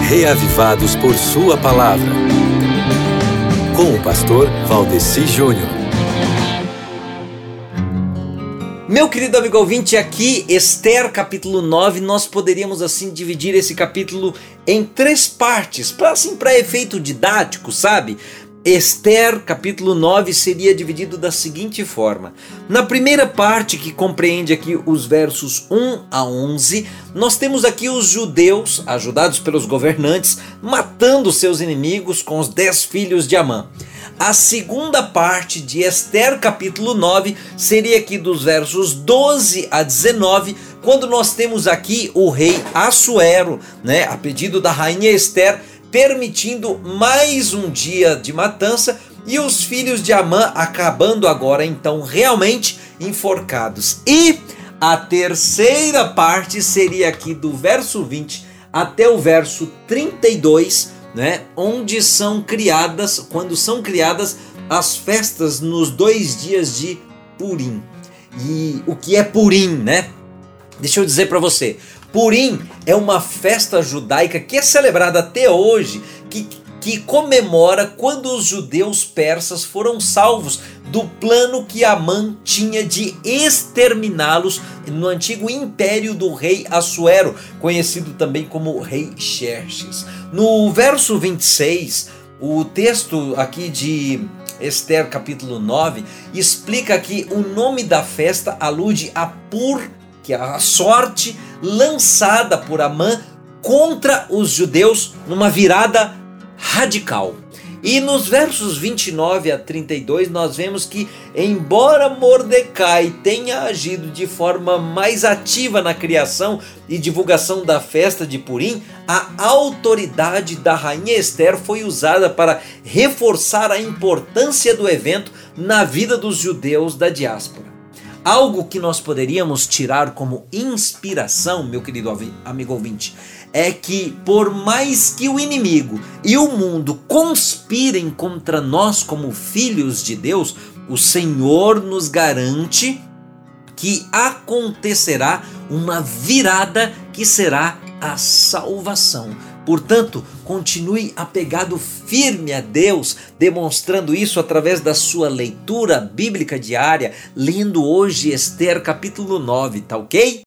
reavivados por sua palavra. Com o pastor Valdeci Júnior. Meu querido amigo ouvinte, aqui Esther capítulo 9, nós poderíamos assim dividir esse capítulo em 3 partes, para efeito didático, sabe? Esther capítulo 9 seria dividido da seguinte forma: na primeira parte, que compreende aqui os versos 1 a 11, nós temos aqui os judeus, ajudados pelos governantes, matando seus inimigos com os 10 filhos de Amã. A segunda parte de Esther capítulo 9 seria aqui dos versos 12 a 19, quando nós temos aqui o rei Assuero, a pedido da rainha Esther, permitindo mais um dia de matança e os filhos de Amã acabando agora então realmente enforcados. E a terceira parte seria aqui do verso 20 até o verso 32, onde quando são criadas as festas nos 2 dias de Purim. E o que é Purim, Deixa eu dizer para você. Purim é uma festa judaica que é celebrada até hoje, que comemora quando os judeus persas foram salvos do plano que Amã tinha de exterminá-los no antigo império do rei Assuero, conhecido também como rei Xerxes. No verso 26, o texto aqui de Esther capítulo 9 explica que o nome da festa alude a Pur, que é a sorte lançada por Amã contra os judeus numa virada radical. E nos versos 29 a 32 nós vemos que, embora Mordecai tenha agido de forma mais ativa na criação e divulgação da festa de Purim, a autoridade da rainha Esther foi usada para reforçar a importância do evento na vida dos judeus da diáspora. Algo que nós poderíamos tirar como inspiração, meu querido amigo ouvinte, é que por mais que o inimigo e o mundo conspirem contra nós como filhos de Deus, o Senhor nos garante que acontecerá uma virada que será a salvação. Portanto, continue apegado firme a Deus, demonstrando isso através da sua leitura bíblica diária, lendo hoje Esther capítulo 9, tá ok?